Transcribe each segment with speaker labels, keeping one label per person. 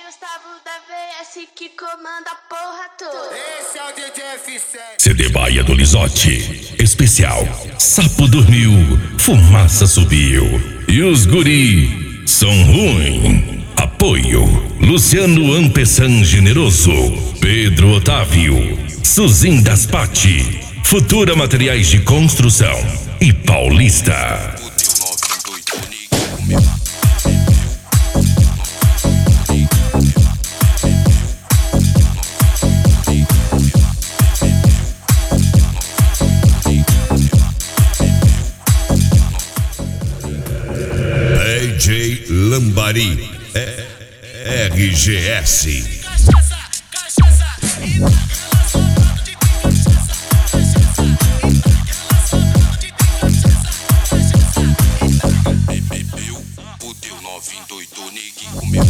Speaker 1: Gustavo da VS que comanda a porra toda.
Speaker 2: Esse é o DJ F7.
Speaker 3: CD Baia do Lisotti. Especial. Sapo dormiu, fumaça subiu. E os guri são ruim. Apoio. Luciano Ampessan Generoso. Pedro Otávio. Suzin das Pati. Futura Materiais de Construção. E Paulista.
Speaker 4: DJ Lambari RGS.
Speaker 5: Bebeu, fudeu, novinho doido, ninguém comeu.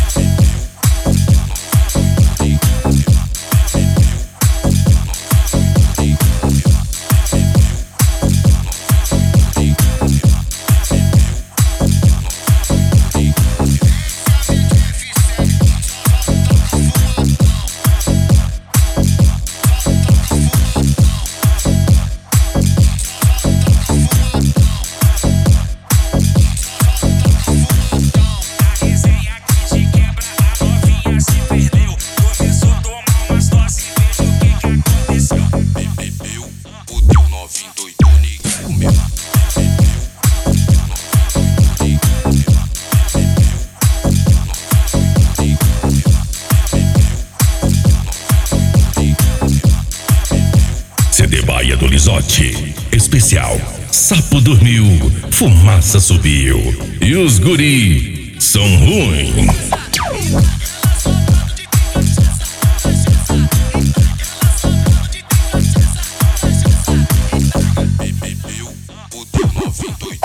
Speaker 3: CD Baia do Lisotti. Especial. Sapo dormiu, fumaça subiu. E os guri são ruim.
Speaker 5: Bebeu, fudeu, novinho doido.